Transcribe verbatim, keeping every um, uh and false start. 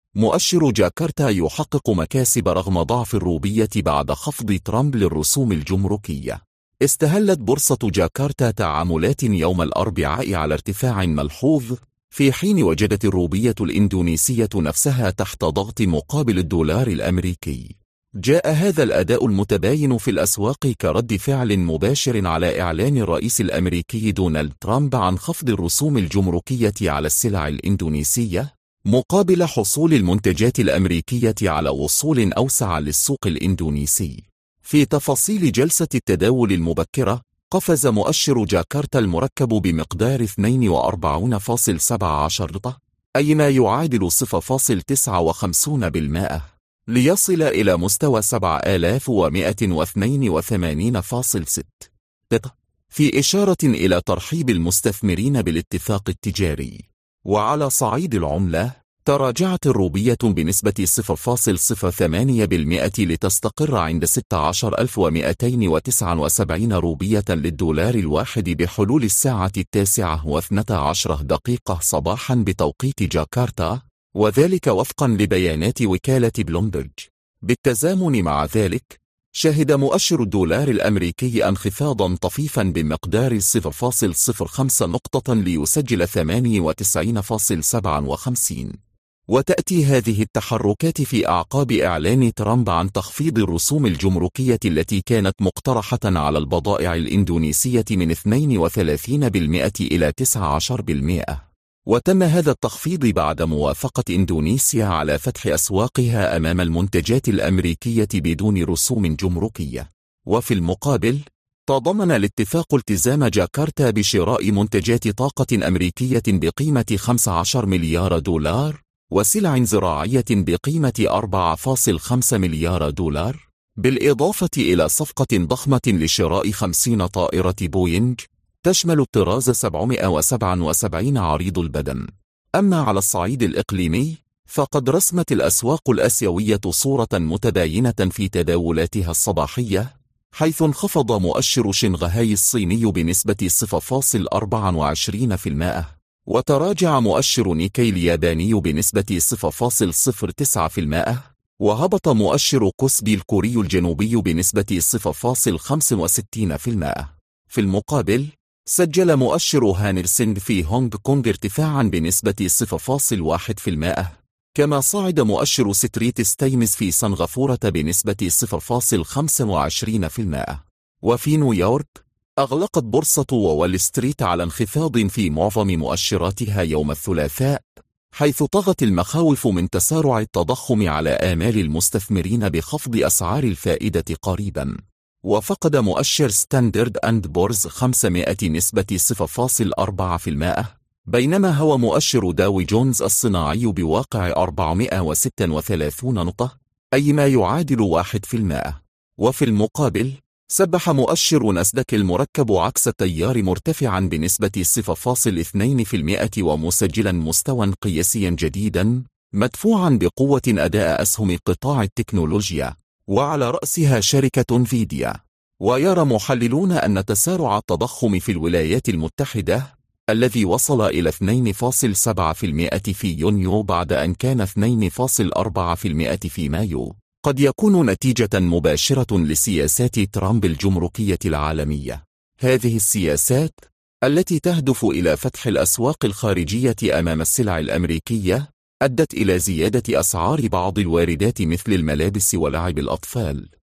مؤشر جاكرتا يحقق مكاسب رغم ضعف الروبية بعد خفض ترامب للرسوم الجمركية. استهلت بورصة جاكرتا تعاملات يوم الأربعاء على ارتفاع ملحوظ، في حين وجدت الروبية الإندونيسية نفسها تحت ضغط مقابل الدولار الأمريكي. جاء هذا الأداء المتباين في الأسواق كرد فعل مباشر على إعلان الرئيس الأمريكي دونالد ترامب عن خفض الرسوم الجمركية على السلع الإندونيسية، مقابل حصول المنتجات الأمريكية على وصول أوسع للسوق الإندونيسي. في تفاصيل جلسة التداول المبكرة، قفز مؤشر جاكرتا المركب بمقدار اثنين وأربعين فاصلة سبعة عشر نقطة، أي ما يعادل صفر فاصلة تسعة وخمسين بالمئة، ليصل إلى مستوى سبعة آلاف ومئة واثنين وثمانين فاصلة ستة نقطة، في إشارة إلى ترحيب المستثمرين بالاتفاق التجاري. وعلى صعيد العملة، تراجعت الروبية بنسبة صفر فاصلة صفر ثمانية بالمئة لتستقر عند ستة عشر ألف ومئتين وتسعة وسبعين روبية للدولار الواحد بحلول الساعة التاسعة واثنتا عشرة دقيقة صباحا بتوقيت جاكرتا، وذلك وفقا لبيانات وكالة بلومبرج. بالتزامن مع ذلك، شهد مؤشر الدولار الأمريكي انخفاضا طفيفا بمقدار صفر فاصلة صفر خمسة نقطة ليسجل ثمانية وتسعين فاصلة سبعة وخمسين. وتأتي هذه التحركات في أعقاب إعلان ترامب عن تخفيض الرسوم الجمركية التي كانت مقترحة على البضائع الإندونيسية من اثنين وثلاثين بالمئة إلى تسعة عشر بالمئة. وتم هذا التخفيض بعد موافقة إندونيسيا على فتح أسواقها أمام المنتجات الأمريكية بدون رسوم جمركية. وفي المقابل، تضمن الاتفاق التزام جاكرتا بشراء منتجات طاقة أمريكية بقيمة خمسة عشر مليار دولار وسلع زراعية بقيمة أربعة فاصلة خمسة مليار دولار، بالإضافة إلى صفقة ضخمة لشراء خمسين طائرة بوينج تشمل الطراز سبعمئة وسبعة وسبعين عريض البدن. أما على الصعيد الإقليمي، فقد رسمت الأسواق الآسيوية صورة متباينة في تداولاتها الصباحية، حيث انخفض مؤشر شنغهاي الصيني بنسبة صفر فاصلة أربعة وعشرين بالمئة، وتراجع مؤشر نيكي الياباني بنسبة صفر فاصلة صفر تسعة بالمئة، وهبط مؤشر كوسبي الكوري الجنوبي بنسبة صفر فاصلة خمسة وستين بالمئة. في المقابل، سجل مؤشر هانغ سنغ في هونغ كونغ ارتفاعا بنسبة صفر فاصلة واحد بالمئة، كما صعد مؤشر ستريت تايمز في سنغافورة بنسبة صفر فاصلة خمسة وعشرين بالمئة. وفي نيويورك، أغلقت بورصة وول ستريت على انخفاض في معظم مؤشراتها يوم الثلاثاء، حيث طغت المخاوف من تسارع التضخم على آمال المستثمرين بخفض أسعار الفائدة قريبا. وفقد مؤشر ستاندرد أند بورز خمسمئة نسبة صفر فاصلة أربعة بالمئة، بينما هو مؤشر داو جونز الصناعي بواقع أربعمئة وستة وثلاثين نقطة، أي ما يعادل واحد بالمئة. وفي المقابل، سبح مؤشر ناسداك المركب عكس التيار مرتفعا بنسبة صفر فاصلة اثنين بالمئة ومسجلا مستوى قياسيا جديدا، مدفوعا بقوة أداء أسهم قطاع التكنولوجيا، وعلى رأسها شركة انفيديا. ويرى محللون أن تسارع التضخم في الولايات المتحدة، الذي وصل إلى اثنين فاصلة سبعة بالمئة في يونيو بعد أن كان اثنين فاصلة أربعة بالمئة في مايو، قد يكون نتيجة مباشرة لسياسات ترامب الجمركية العالمية. هذه السياسات، التي تهدف إلى فتح الأسواق الخارجية أمام السلع الأمريكية، أدت إلى زيادة أسعار بعض الواردات مثل الملابس ولعب الأطفال.